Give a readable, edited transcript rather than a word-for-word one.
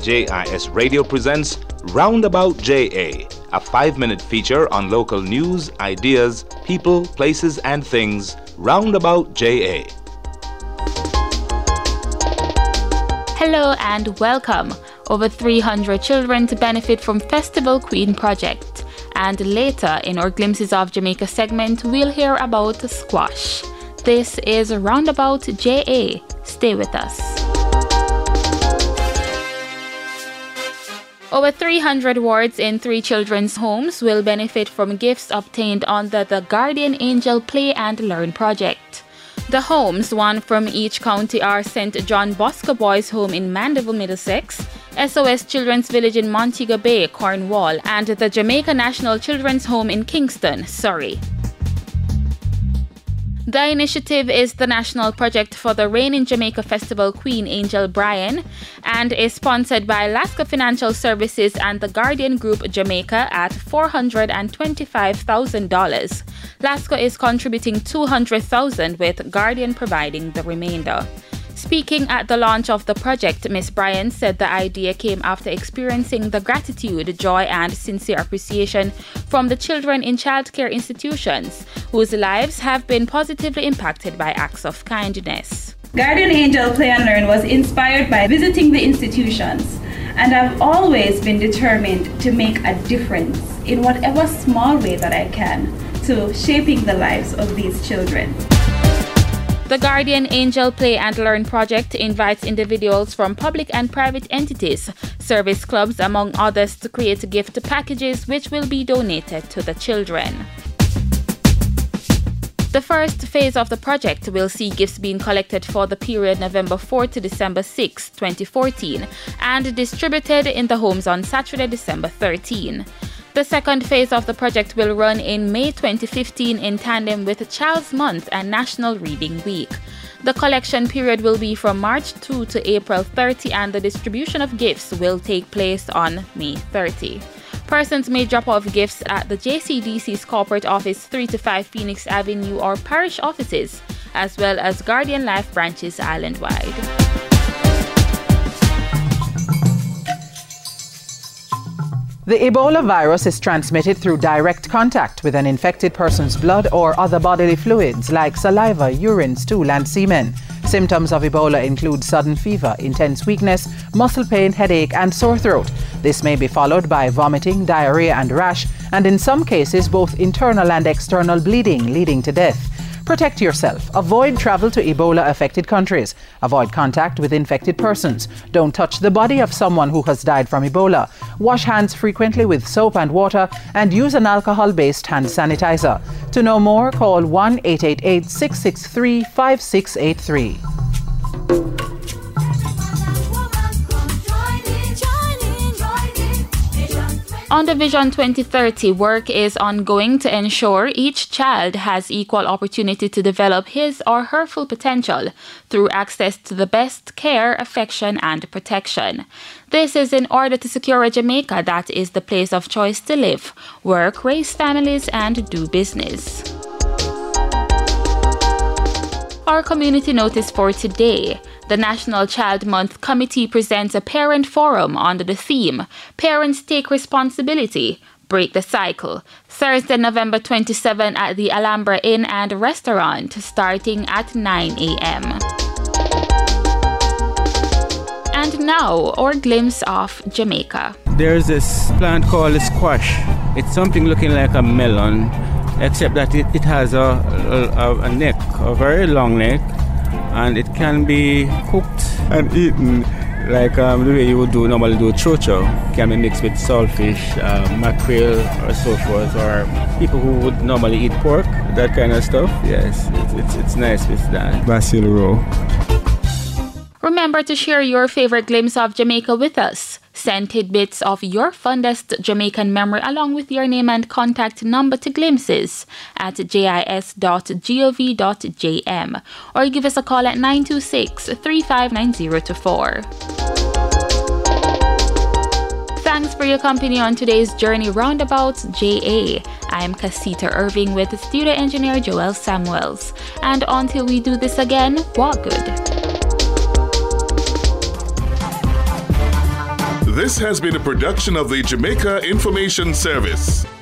JIS Radio presents Roundabout JA, a 5-minute feature on local news, ideas, people, places, and things. Roundabout JA. Hello and welcome. Over 300 children to benefit from Festival Queen project. And later in our Glimpses of Jamaica segment, we'll hear about squash. This is Roundabout JA. Stay with us. Over 300 wards in 3 children's homes will benefit from gifts obtained under the Guardian Angel Play and Learn project. The homes, one from each county, are St. John Bosco Boys Home in Mandeville, Middlesex, SOS Children's Village in Montego Bay, Cornwall, and the Jamaica National Children's Home in Kingston, Surrey. The initiative is the national project for the Rain in Jamaica Festival Queen Angel Brian and is sponsored by Lasco Financial Services and the Guardian Group Jamaica at $425,000. Lasco is contributing $200,000 with Guardian providing the remainder. Speaking at the launch of the project, Ms. Bryan said the idea came after experiencing the gratitude, joy, and sincere appreciation from the children in childcare institutions whose lives have been positively impacted by acts of kindness. Guardian Angel Play and Learn was inspired by visiting the institutions, and I've always been determined to make a difference in whatever small way that I can to shaping the lives of these children. The Guardian Angel Play and Learn project invites individuals from public and private entities, service clubs, among others, to create gift packages which will be donated to the children. The first phase of the project will see gifts being collected for the period November 4 to December 6, 2014, and distributed in the homes on Saturday, December 13. The second phase of the project will run in May 2015 in tandem with Child's Month and National Reading Week. The collection period will be from March 2 to April 30 and the distribution of gifts will take place on May 30. Persons may drop off gifts at the JCDC's corporate office 3 to 5 Phoenix Avenue or parish offices, as well as Guardian Life branches island-wide. The Ebola virus is transmitted through direct contact with an infected person's blood or other bodily fluids like saliva, urine, stool, and semen. Symptoms of Ebola include sudden fever, intense weakness, muscle pain, headache, and sore throat. This may be followed by vomiting, diarrhea, and rash, and in some cases both internal and external bleeding leading to death. Protect yourself. Avoid travel to Ebola-affected countries. Avoid contact with infected persons. Don't touch the body of someone who has died from Ebola. Wash hands frequently with soap and water and use an alcohol-based hand sanitizer. To know more, call 1-888-663-5683. On the Vision 2030, work is ongoing to ensure each child has equal opportunity to develop his or her full potential through access to the best care, affection, and protection. This is in order to secure a Jamaica that is the place of choice to live, work, raise families, and do business. Our community notice for today. The National Child Month Committee presents a parent forum under the theme, Parents Take Responsibility, Break the Cycle, Thursday, November 27 at the Alhambra Inn and Restaurant, starting at 9 a.m. And now, our glimpse of Jamaica. There's this plant called the squash. It's something looking like a melon, except that it has a neck, a very long neck, and it can be cooked and eaten like the way you would normally do chocho. It can be mixed with saltfish, mackerel, or so forth, or people who would normally eat pork, that kind of stuff. Yes, it's nice with that. Basil roe. Remember to share your favorite glimpse of Jamaica with us. Send tidbits of your fondest Jamaican memory along with your name and contact number to glimpses@jis.gov.jm or give us a call at 926-359-024. Thanks for your company on today's journey roundabout JA. I am Casita Irving with studio engineer Joel Samuels. And until we do this again, walk good. This has been a production of the Jamaica Information Service.